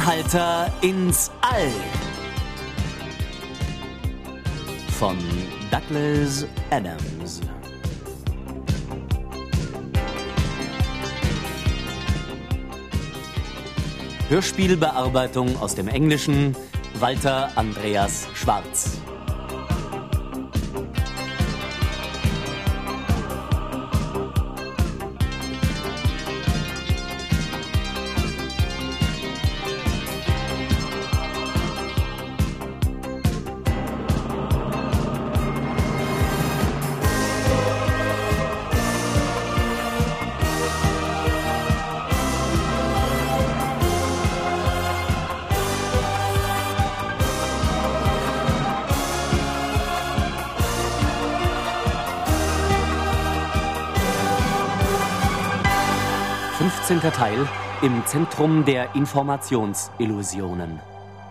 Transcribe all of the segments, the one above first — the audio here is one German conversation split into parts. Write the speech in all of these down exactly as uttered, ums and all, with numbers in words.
Anhalter ins All von Douglas Adams. Hörspielbearbeitung aus dem Englischen Walter Andreas Schwarz. fünfzehnter Teil im Zentrum der Informationsillusionen.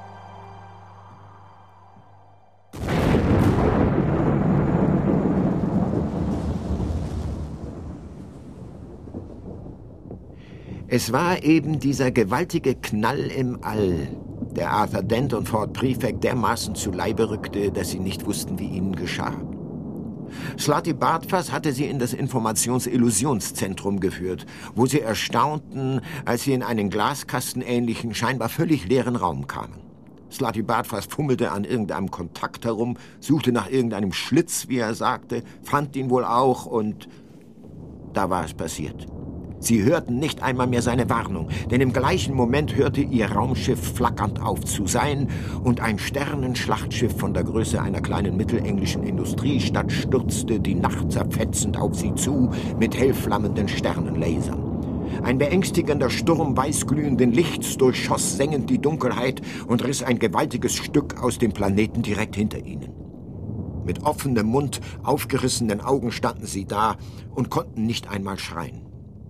Es war eben dieser gewaltige Knall im All, der Arthur Dent und Fort Prefect dermaßen zu Leibe rückte, dass sie nicht wussten, wie ihnen geschah. Slutty Bartfass hatte sie in das Informationsillusionszentrum geführt, wo sie erstaunten, als sie in einen glaskastenähnlichen, scheinbar völlig leeren Raum kamen. Slutty Bartfass fummelte an irgendeinem Kontakt herum, suchte nach irgendeinem Schlitz, wie er sagte, fand ihn wohl auch und da war es passiert. Sie hörten nicht einmal mehr seine Warnung, denn im gleichen Moment hörte ihr Raumschiff flackernd auf zu sein und ein Sternenschlachtschiff von der Größe einer kleinen mittelenglischen Industriestadt stürzte die Nacht zerfetzend auf sie zu mit hellflammenden Sternenlasern. Ein beängstigender Sturm weißglühenden Lichts durchschoss sengend die Dunkelheit und riss ein gewaltiges Stück aus dem Planeten direkt hinter ihnen. Mit offenem Mund, aufgerissenen Augen standen sie da und konnten nicht einmal schreien.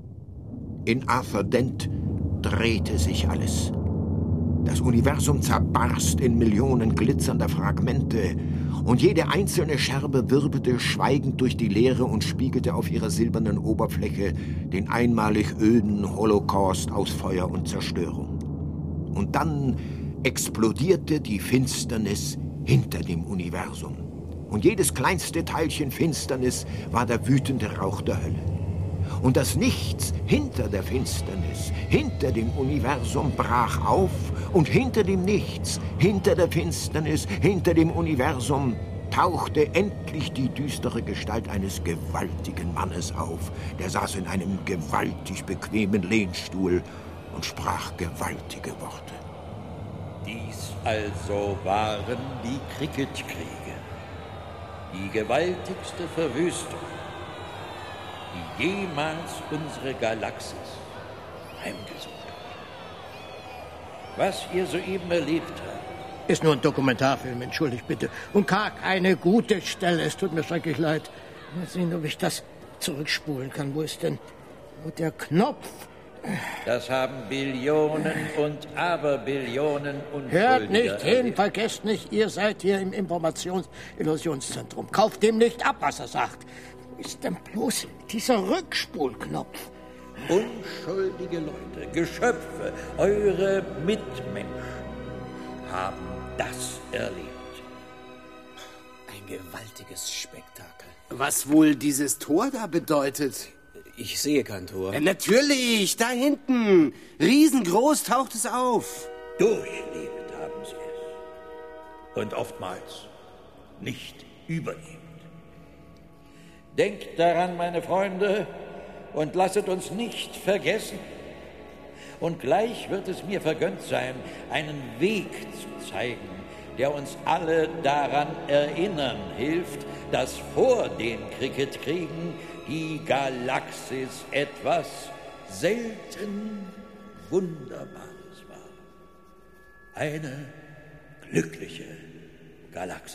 In Arthur Dent drehte sich alles. Das Universum zerbarst in Millionen glitzernder Fragmente und jede einzelne Scherbe wirbelte schweigend durch die Leere und spiegelte auf ihrer silbernen Oberfläche den einmalig öden Holocaust aus Feuer und Zerstörung. Und dann explodierte die Finsternis hinter dem Universum. Und jedes kleinste Teilchen Finsternis war der wütende Rauch der Hölle. Und das Nichts hinter der Finsternis, hinter dem Universum brach auf und hinter dem Nichts, hinter der Finsternis, hinter dem Universum tauchte endlich die düstere Gestalt eines gewaltigen Mannes auf. Der saß in einem gewaltig bequemen Lehnstuhl und sprach gewaltige Worte. Dies also waren die Cricketkriege, die gewaltigste Verwüstung, die jemals unsere Galaxis heimgesucht hat. Was ihr soeben erlebt habt, ist nur ein Dokumentarfilm, entschuldigt bitte. Und gar keine gute Stelle, es tut mir schrecklich leid. Mal sehen, ob ich das zurückspulen kann. Wo ist denn wo der Knopf? Das haben Billionen und Aberbillionen Unschuldige. Hört nicht hin, vergesst nicht, ihr seid hier im Informationsillusionszentrum. Kauft dem nicht ab, was er sagt. Ist denn bloß dieser Rückspulknopf? Unschuldige Leute, Geschöpfe, eure Mitmenschen haben das erlebt. Ein gewaltiges Spektakel. Was wohl dieses Tor da bedeutet? Ich sehe kein Tor. Äh, natürlich, da hinten. Riesengroß taucht es auf. Durchlebt haben sie es. Und oftmals nicht überlebt. Denkt daran, meine Freunde, und lasset uns nicht vergessen. Und gleich wird es mir vergönnt sein, einen Weg zu zeigen, der uns alle daran erinnern hilft, dass vor den Cricketkriegen die Galaxis etwas selten Wunderbares war. Eine glückliche Galaxis.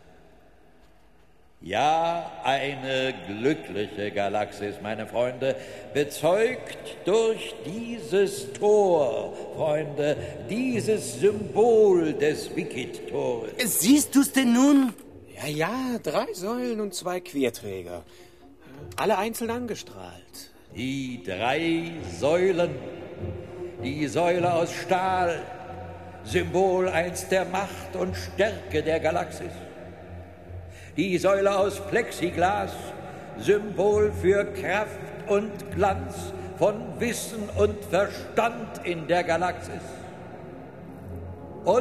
Ja, eine glückliche Galaxis, meine Freunde, bezeugt durch dieses Tor, Freunde, dieses Symbol des Wicked-Tores. Siehst du's denn nun? Ja, ja, drei Säulen und zwei Querträger. Alle einzeln angestrahlt. Die drei Säulen, die Säule aus Stahl, Symbol einst der Macht und Stärke der Galaxis. Die Säule aus Plexiglas, Symbol für Kraft und Glanz von Wissen und Verstand in der Galaxis. Und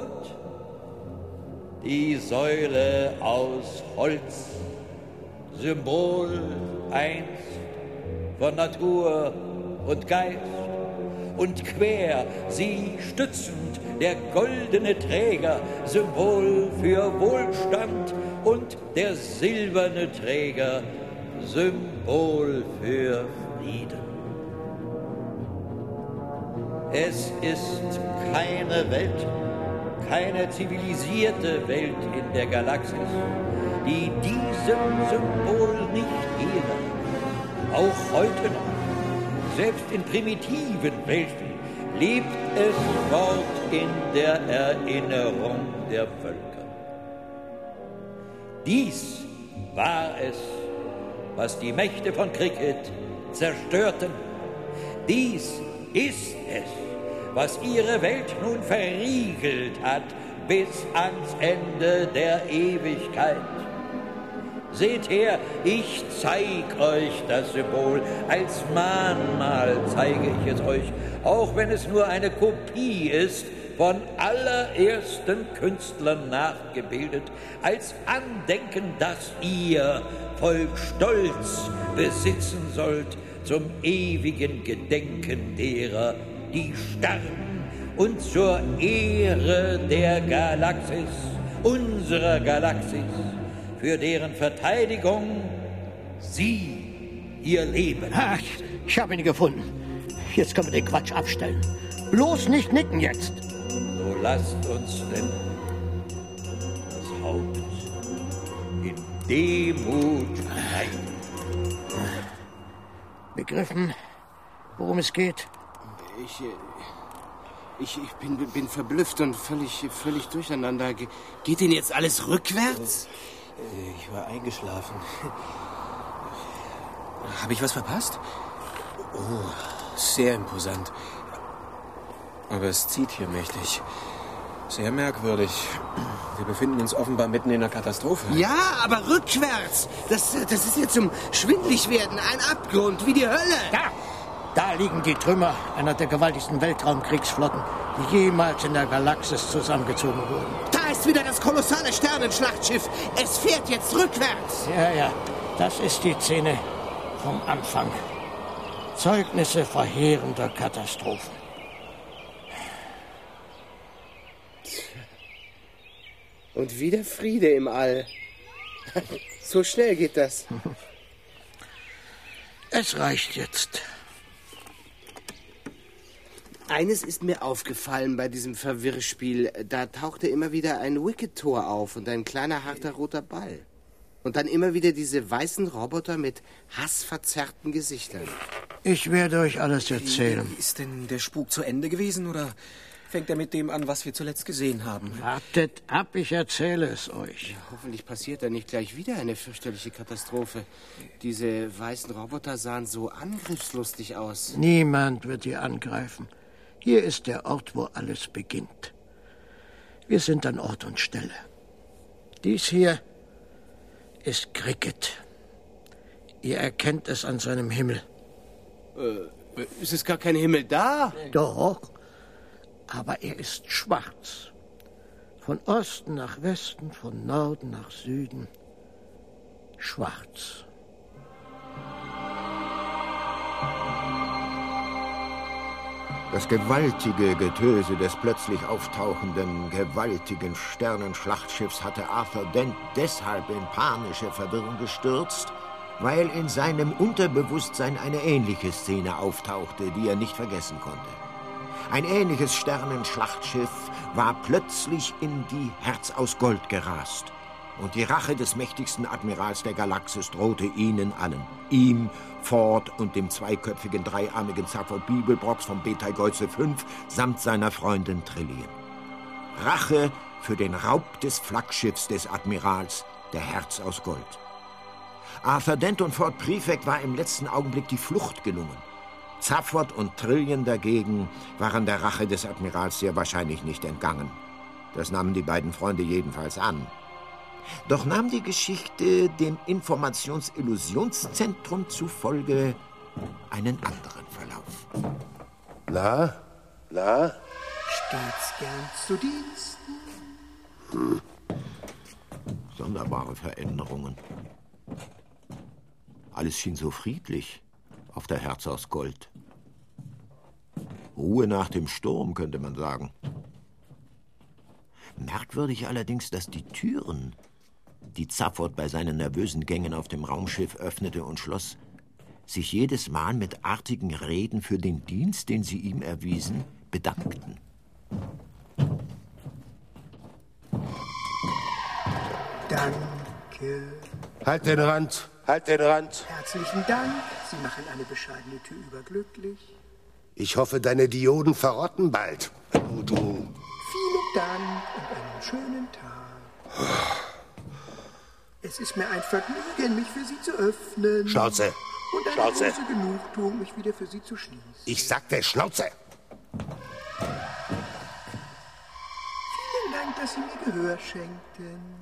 die Säule aus Holz, Symbol einst von Natur und Geist, und quer sie stützend der goldene Träger, Symbol für Wohlstand, und der silberne Träger, Symbol für Frieden. Es ist keine Welt, keine zivilisierte Welt in der Galaxis, die diesem Symbol nicht ehre. Auch heute noch, selbst in primitiven Welten, lebt es fort in der Erinnerung der Völker. Dies war es, was die Mächte von Kricket zerstörten. Dies ist es, was ihre Welt nun verriegelt hat bis ans Ende der Ewigkeit. Seht her, ich zeig euch das Symbol, als Mahnmal zeige ich es euch, auch wenn es nur eine Kopie ist, von allerersten Künstlern nachgebildet, als Andenken, das ihr, Volk Stolz, besitzen sollt, zum ewigen Gedenken derer, die starben, und zur Ehre der Galaxis, unserer Galaxis, für deren Verteidigung sie ihr Leben. Ach, ich habe ihn gefunden. Jetzt können wir den Quatsch abstellen. Bloß nicht nicken jetzt. So lasst uns denn das Haupt in Demut neigen. Begriffen, worum es geht? Ich, ich, ich bin, bin verblüfft und völlig, völlig durcheinander. Ge geht denn jetzt alles rückwärts? Ich war eingeschlafen. Habe ich was verpasst? Oh, sehr imposant. Aber es zieht hier mächtig. Sehr merkwürdig. Wir befinden uns offenbar mitten in einer Katastrophe. Ja, aber rückwärts. Das, das ist jetzt zum Schwindligwerden. Ein Abgrund, wie die Hölle. Da, da liegen die Trümmer einer der gewaltigsten Weltraumkriegsflotten, die jemals in der Galaxis zusammengezogen wurden. Da ist wieder das kolossale Sternenschlachtschiff. Es fährt jetzt rückwärts. Ja, ja, das ist die Szene vom Anfang. Zeugnisse verheerender Katastrophen. Und wieder Friede im All. So schnell geht das. Es reicht jetzt. Eines ist mir aufgefallen bei diesem Verwirrspiel. Da tauchte immer wieder ein Wicket-Tor auf und ein kleiner harter roter Ball. Und dann immer wieder diese weißen Roboter mit hassverzerrten Gesichtern. Ich werde euch alles erzählen. Ist denn der Spuk zu Ende gewesen, oder fängt er mit dem an, was wir zuletzt gesehen haben? Wartet ab, ich erzähle es euch. Ja, hoffentlich passiert da nicht gleich wieder eine fürchterliche Katastrophe. Diese weißen Roboter sahen so angriffslustig aus. Niemand wird hier angreifen. Hier ist der Ort, wo alles beginnt. Wir sind an Ort und Stelle. Dies hier ist Cricket. Ihr erkennt es an seinem Himmel. Äh, ist es gar kein Himmel da? Doch, aber er ist schwarz. Von Osten nach Westen, von Norden nach Süden. Schwarz. Das gewaltige Getöse des plötzlich auftauchenden, gewaltigen Sternenschlachtschiffs hatte Arthur Dent deshalb in panische Verwirrung gestürzt, weil in seinem Unterbewusstsein eine ähnliche Szene auftauchte, die er nicht vergessen konnte. Ein ähnliches Sternenschlachtschiff war plötzlich in die Herz aus Gold gerast. Und die Rache des mächtigsten Admirals der Galaxis drohte ihnen allen. Ihm, Ford und dem zweiköpfigen, dreiarmigen Zaphod Beeblebrox vom Betelgeuse fünf samt seiner Freundin Trillian. Rache für den Raub des Flaggschiffs des Admirals, der Herz aus Gold. Arthur Dent und Ford Prefect war im letzten Augenblick die Flucht gelungen. Zaphod und Trillian dagegen waren der Rache des Admirals sehr wahrscheinlich nicht entgangen. Das nahmen die beiden Freunde jedenfalls an. Doch nahm die Geschichte dem Informationsillusionszentrum zufolge einen anderen Verlauf. Na? Na? Stets gern zu Diensten. Hm. Sonderbare Veränderungen. Alles schien so friedlich auf der Herz aus Gold. Ruhe nach dem Sturm, könnte man sagen. Merkwürdig allerdings, dass die Türen, die Zaphod bei seinen nervösen Gängen auf dem Raumschiff öffnete und schloss, sich jedes Mal mit artigen Reden für den Dienst, den sie ihm erwiesen, bedankten. Danke. Halt den Rand, halt den Rand. Herzlichen Dank. Sie machen eine bescheidene Tür überglücklich. Ich hoffe, deine Dioden verrotten bald. Oh, du. Vielen Dank und einen schönen Tag. Es ist mir ein Vergnügen, mich für Sie zu öffnen. Schnauze. Und eine Schnauze. große Genugtuung, mich wieder für Sie zu schließen. Ich sagte Schnauze. Vielen Dank, dass Sie mir Gehör schenkten.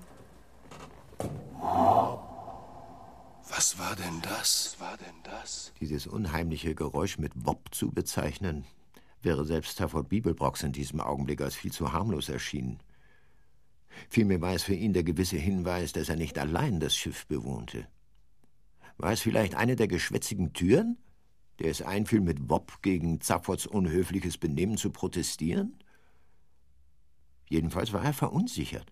Was war denn das? Was war denn das? Dieses unheimliche Geräusch mit Wop zu bezeichnen, wäre selbst Stafford Bibelbrox in diesem Augenblick als viel zu harmlos erschienen. Vielmehr war es für ihn der gewisse Hinweis, dass er nicht allein das Schiff bewohnte. War es vielleicht eine der geschwätzigen Türen, der es einfiel, mit Wop gegen Zapfords unhöfliches Benehmen zu protestieren? Jedenfalls war er verunsichert.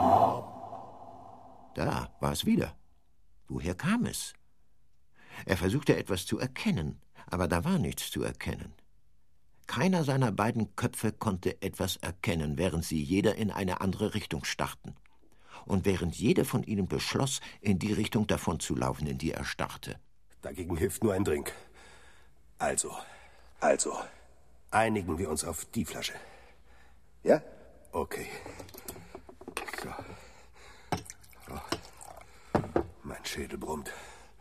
Da war es wieder. Woher kam es? Er versuchte etwas zu erkennen, aber da war nichts zu erkennen. Keiner seiner beiden Köpfe konnte etwas erkennen, während sie jeder in eine andere Richtung starrten. Und während jeder von ihnen beschloss, in die Richtung davonzulaufen, in die er starrte. Dagegen hilft nur ein Drink. Also, also, einigen wir uns auf die Flasche. Ja? Okay. So. Oh. Mein Schädel brummt.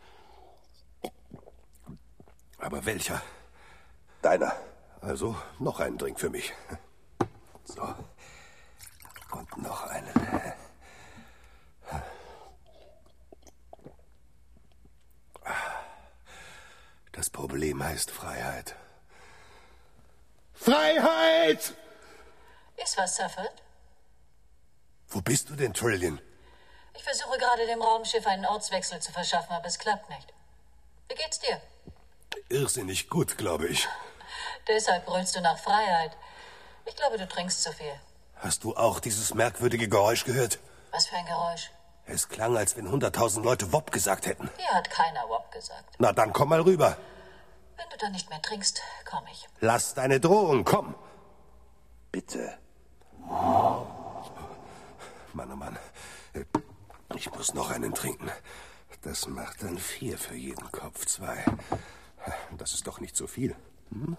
Aber welcher? Deiner. Also noch einen Drink für mich. So. Und noch einen. Das Problem heißt Freiheit. Freiheit! Ist was, Zaphod? Wo bist du denn, Trillian? Ich versuche gerade dem Raumschiff einen Ortswechsel zu verschaffen, aber es klappt nicht. Wie geht's dir? Irrsinnig gut, glaube ich. Deshalb brüllst du nach Freiheit. Ich glaube, du trinkst zu viel. Hast du auch dieses merkwürdige Geräusch gehört? Was für ein Geräusch? Es klang, als wenn hunderttausend Leute Wop gesagt hätten. Hier hat keiner Wop gesagt. Na, dann komm mal rüber. Wenn du dann nicht mehr trinkst, komm ich. Lass deine Drohung, komm. Bitte. Mann, oh Mann. Ich muss noch einen trinken. Das macht dann vier für jeden Kopf, zwei. Das ist doch nicht so viel. Hm?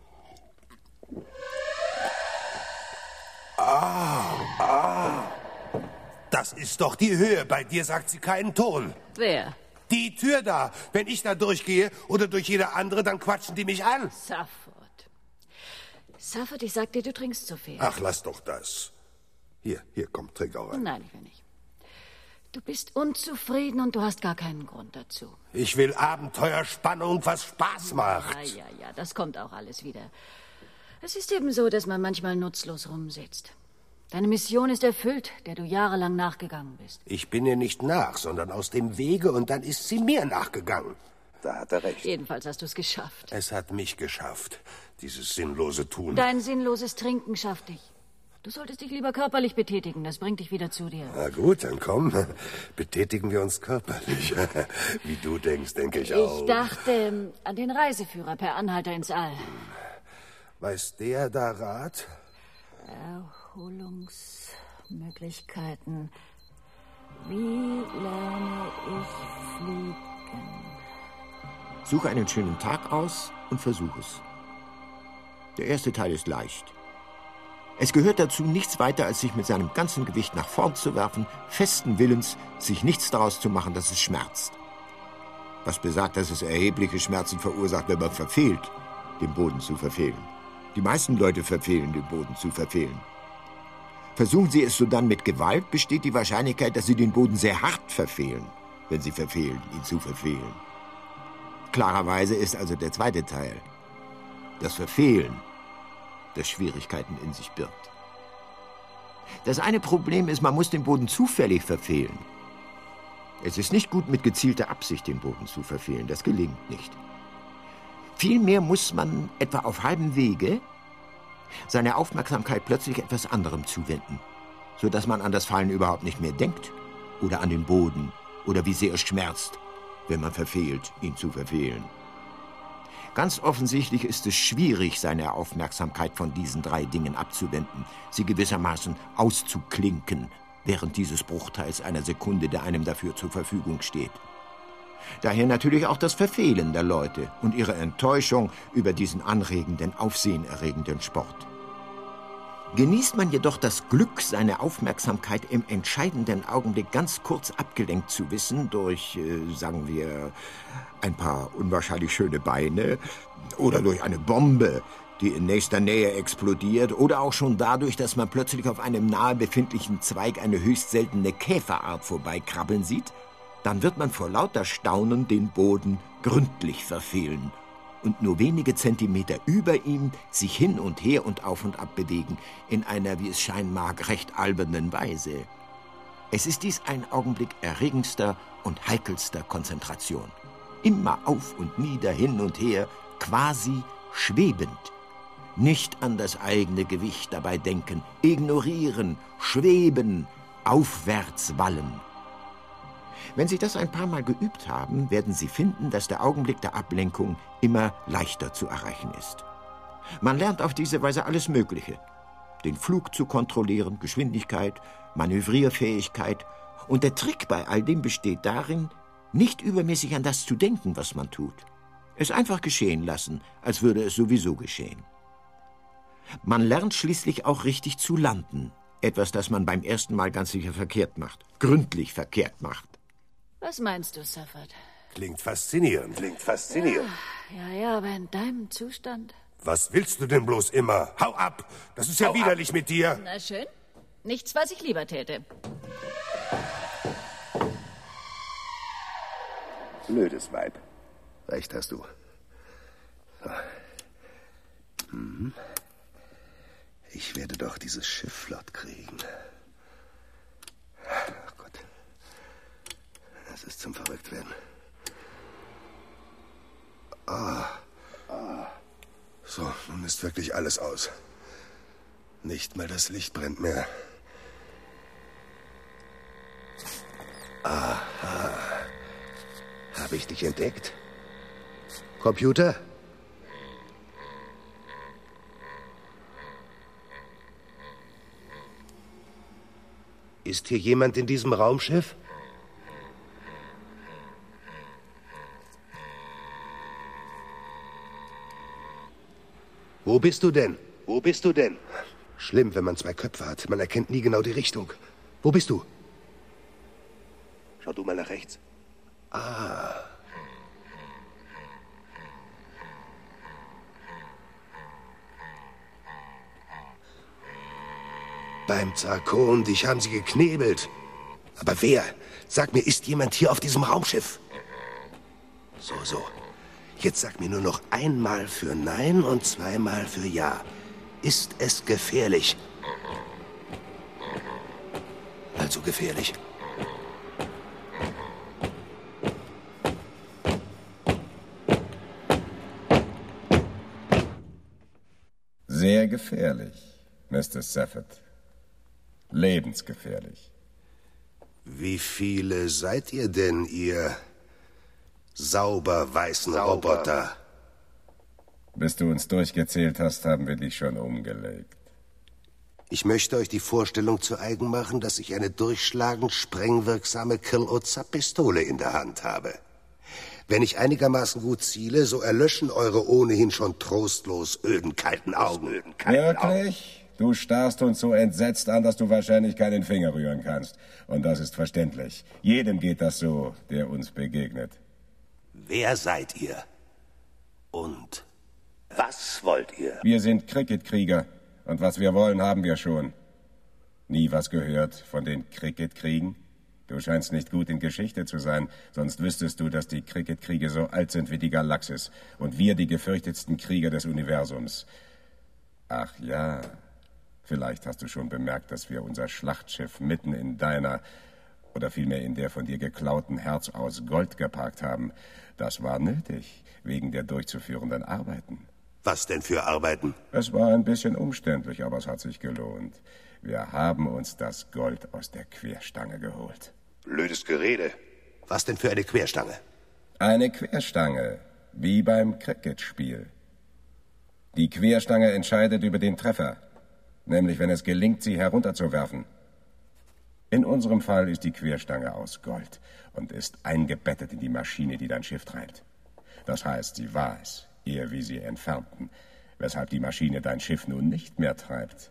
Ah, ah. Das ist doch die Höhe. Bei dir sagt sie keinen Ton. Wer? Die Tür da. Wenn ich da durchgehe oder durch jede andere, dann quatschen die mich an. Zaphod. Zaphod, ich sag dir, du trinkst zu viel. Ach, lass doch das. Hier, hier, komm, trink auch rein. Nein, ich will nicht. Du bist unzufrieden und du hast gar keinen Grund dazu. Ich will Abenteuer, Spannung, was Spaß macht. Ja, ja, ja, das kommt auch alles wieder. Es ist eben so, dass man manchmal nutzlos rumsitzt. Deine Mission ist erfüllt, der du jahrelang nachgegangen bist. Ich bin ihr nicht nach, sondern aus dem Wege und dann ist sie mir nachgegangen. Da hat er recht. Jedenfalls hast du es geschafft. Es hat mich geschafft, dieses sinnlose Tun. Dein sinnloses Trinken schafft dich. Du solltest dich lieber körperlich betätigen, das bringt dich wieder zu dir. Na gut, dann komm, betätigen wir uns körperlich. Wie du denkst, denke ich auch. Ich dachte an den Reiseführer per Anhalter ins All. Weiß der da Rat? Erholungsmöglichkeiten. Wie lerne ich fliegen? Suche einen schönen Tag aus und versuch es. Der erste Teil ist leicht. Es gehört dazu nichts weiter, als sich mit seinem ganzen Gewicht nach vorn zu werfen, festen Willens, sich nichts daraus zu machen, dass es schmerzt. Was besagt, dass es erhebliche Schmerzen verursacht, wenn man verfehlt. den Boden zu verfehlen. Die meisten Leute verfehlen, den Boden zu verfehlen. Versuchen Sie es sodann mit Gewalt, besteht die Wahrscheinlichkeit, dass Sie den Boden sehr hart verfehlen, wenn Sie verfehlen, ihn zu verfehlen. Klarerweise ist also der zweite Teil, das Verfehlen, das Schwierigkeiten in sich birgt. Das eine Problem ist, man muss den Boden zufällig verfehlen. Es ist nicht gut, mit gezielter Absicht den Boden zu verfehlen, das gelingt nicht. Vielmehr muss man etwa auf halbem Wege seine Aufmerksamkeit plötzlich etwas anderem zuwenden, sodass man an das Fallen überhaupt nicht mehr denkt oder an den Boden oder wie sehr es schmerzt, wenn man verfehlt, ihn zu verfehlen. Ganz offensichtlich ist es schwierig, seine Aufmerksamkeit von diesen drei Dingen abzuwenden, sie gewissermaßen auszuklinken, während dieses Bruchteils einer Sekunde, der einem dafür zur Verfügung steht. Daher natürlich auch das Verfehlen der Leute und ihre Enttäuschung über diesen anregenden, aufsehenerregenden Sport. Genießt man jedoch das Glück, seine Aufmerksamkeit im entscheidenden Augenblick ganz kurz abgelenkt zu wissen durch, äh, sagen wir, ein paar unwahrscheinlich schöne Beine oder durch eine Bombe, die in nächster Nähe explodiert, oder auch schon dadurch, dass man plötzlich auf einem nahe befindlichen Zweig eine höchst seltene Käferart vorbeikrabbeln sieht, dann wird man vor lauter Staunen den Boden gründlich verfehlen und nur wenige Zentimeter über ihm sich hin und her und auf und ab bewegen, in einer, wie es scheinen mag, recht albernen Weise. Es ist dies ein Augenblick erregendster und heikelster Konzentration. Immer auf und nieder, hin und her, quasi schwebend. Nicht an das eigene Gewicht dabei denken, ignorieren, schweben, aufwärts wallen. Wenn Sie das ein paar Mal geübt haben, werden Sie finden, dass der Augenblick der Ablenkung immer leichter zu erreichen ist. Man lernt auf diese Weise alles Mögliche. Den Flug zu kontrollieren, Geschwindigkeit, Manövrierfähigkeit. Und der Trick bei all dem besteht darin, nicht übermäßig an das zu denken, was man tut. Es einfach geschehen lassen, als würde es sowieso geschehen. Man lernt schließlich auch richtig zu landen. Etwas, das man beim ersten Mal ganz sicher verkehrt macht. Gründlich verkehrt macht. Was meinst du, Safford? Klingt faszinierend. Klingt faszinierend. Ja, ja, ja, aber in deinem Zustand... Was willst du denn bloß immer? Hau ab! Das ist ja Hau widerlich ab. Mit dir. Na schön. Nichts, was ich lieber täte. Blödes Weib. Recht hast du. Mhm. Ich werde doch dieses Schiff flott kriegen. Ach Gott. Das ist zum Verrücktwerden. Ah. ah. So, nun ist wirklich alles aus. Nicht mal das Licht brennt mehr. Aha. Habe ich dich entdeckt? Computer? Ist hier jemand in diesem Raumschiff? Wo bist du denn? Wo bist du denn? Schlimm, wenn man zwei Köpfe hat. Man erkennt nie genau die Richtung. Wo bist du? Schau du mal nach rechts. Ah. Beim Zarkon, dich haben sie geknebelt. Aber wer? Sag mir, ist jemand hier auf diesem Raumschiff? So, so. Jetzt sag mir nur noch einmal für Nein und zweimal für Ja. Ist es gefährlich? Also gefährlich. Sehr gefährlich, Mister Safford. Lebensgefährlich. Wie viele seid ihr denn, ihr sauber weißen sauber. Roboter? Bis du uns durchgezählt hast, haben wir dich schon umgelegt. Ich möchte euch die Vorstellung zu eigen machen, dass ich eine durchschlagend sprengwirksame Kill-Oza-Pistole in der Hand habe. Wenn ich einigermaßen gut ziele, so erlöschen eure ohnehin schon trostlos öden, kalten Augen. Öden, kalten Wirklich? Augen. Du starrst uns so entsetzt an, dass du wahrscheinlich keinen Finger rühren kannst. Und das ist verständlich. Jedem geht das so, der uns begegnet. Wer seid ihr? Und Was wollt ihr? Wir sind Cricket-Krieger. Und was wir wollen, haben wir schon. Nie was gehört von den Cricket-Kriegen? Du scheinst nicht gut in Geschichte zu sein, sonst wüsstest du, dass die Cricket-Kriege so alt sind wie die Galaxis und wir die gefürchtetsten Krieger des Universums. Ach ja, vielleicht hast du schon bemerkt, dass wir unser Schlachtschiff mitten in deiner, oder vielmehr in der von dir geklauten Herz aus Gold geparkt haben. Das war nötig, wegen der durchzuführenden Arbeiten. Was denn für Arbeiten? Es war ein bisschen umständlich, aber es hat sich gelohnt. Wir haben uns das Gold aus der Querstange geholt. Blödes Gerede. Was denn für eine Querstange? Eine Querstange, wie beim Cricketspiel. Die Querstange entscheidet über den Treffer, nämlich wenn es gelingt, sie herunterzuwerfen. In unserem Fall ist die Querstange aus Gold und ist eingebettet in die Maschine, die dein Schiff treibt. Das heißt, sie war es, ehe wir sie entfernten, weshalb die Maschine dein Schiff nun nicht mehr treibt.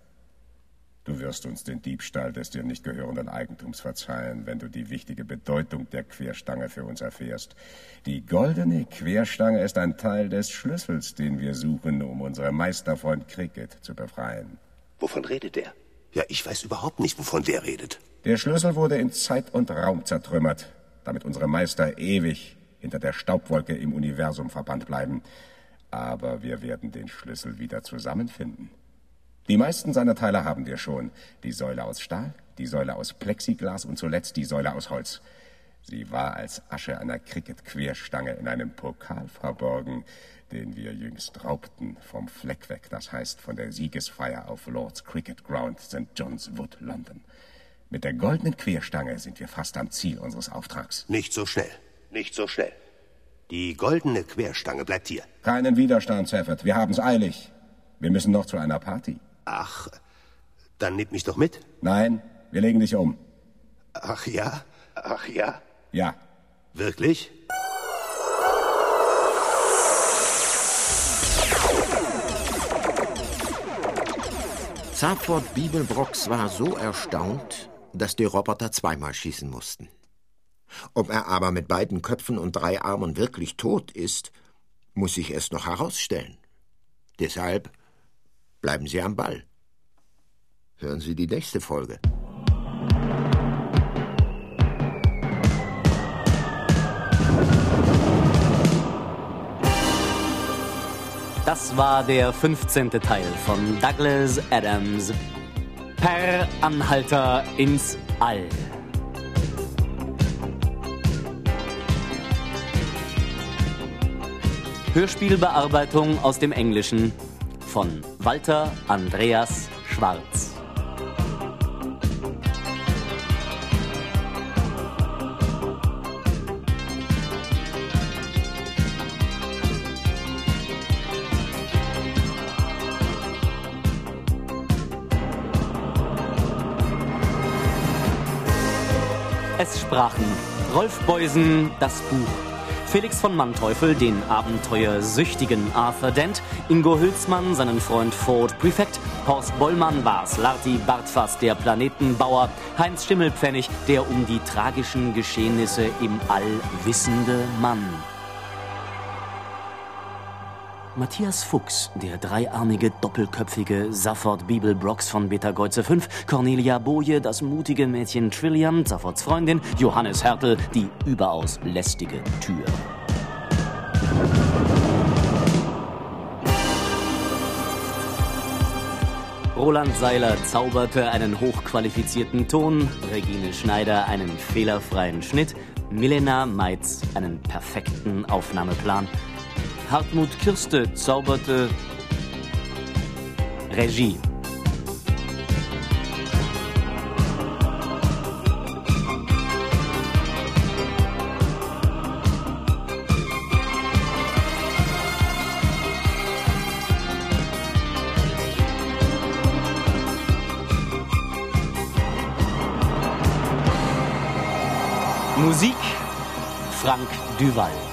Du wirst uns den Diebstahl des dir nicht gehörenden Eigentums verzeihen, wenn du die wichtige Bedeutung der Querstange für uns erfährst. Die goldene Querstange ist ein Teil des Schlüssels, den wir suchen, um unsere Meisterfreund Cricket zu befreien. Wovon redet der? Ja, ich weiß überhaupt nicht, wovon der redet. Der Schlüssel wurde in Zeit und Raum zertrümmert, damit unsere Meister ewig hinter der Staubwolke im Universum verbannt bleiben. Aber wir werden den Schlüssel wieder zusammenfinden. Die meisten seiner Teile haben wir schon. Die Säule aus Stahl, die Säule aus Plexiglas und zuletzt die Säule aus Holz. Sie war als Asche einer Cricket-Querstange in einem Pokal verborgen, den wir jüngst raubten vom Fleck weg, das heißt von der Siegesfeier auf Lord's Cricket Ground, Sankt John's Wood, London. Mit der goldenen Querstange sind wir fast am Ziel unseres Auftrags. Nicht so schnell, nicht so schnell. Die goldene Querstange bleibt hier. Keinen Widerstand, Safford. Wir haben's eilig. Wir müssen noch zu einer Party. Ach, dann nehmt mich doch mit. Nein, wir legen dich um. Ach ja? Ach ja? Ja. Wirklich? Zaphod Beeblebrox war so erstaunt, dass die Roboter zweimal schießen mussten. Ob er aber mit beiden Köpfen und drei Armen wirklich tot ist, muss sich erst noch herausstellen. Deshalb bleiben Sie am Ball. Hören Sie die nächste Folge. Das war der fünfzehnte Teil von Douglas Adams. Per Anhalter ins All. Hörspielbearbeitung aus dem Englischen von Walter Andreas Schwarz. Es sprachen Rolf Beusen, das Buch, Felix von Manteuffel, den abenteuersüchtigen Arthur Dent, Ingo Hülsmann, seinen Freund Ford Prefect, Horst Bollmann war's, Larti Bartfass, der Planetenbauer, Heinz Schimmelpfennig, der um die tragischen Geschehnisse im All wissende Mann. Matthias Fuchs, der dreiarmige, doppelköpfige Zaphod Beeblebrox von Beta Geuze fünf, Cornelia Boje, das mutige Mädchen Trillian, Zaphods Freundin, Johannes Hertel, die überaus lästige Tür. Roland Seiler zauberte einen hochqualifizierten Ton, Regine Schneider einen fehlerfreien Schnitt, Milena Meitz einen perfekten Aufnahmeplan, Hartmut Kirste zauberte Regie. Musik Frank Duval.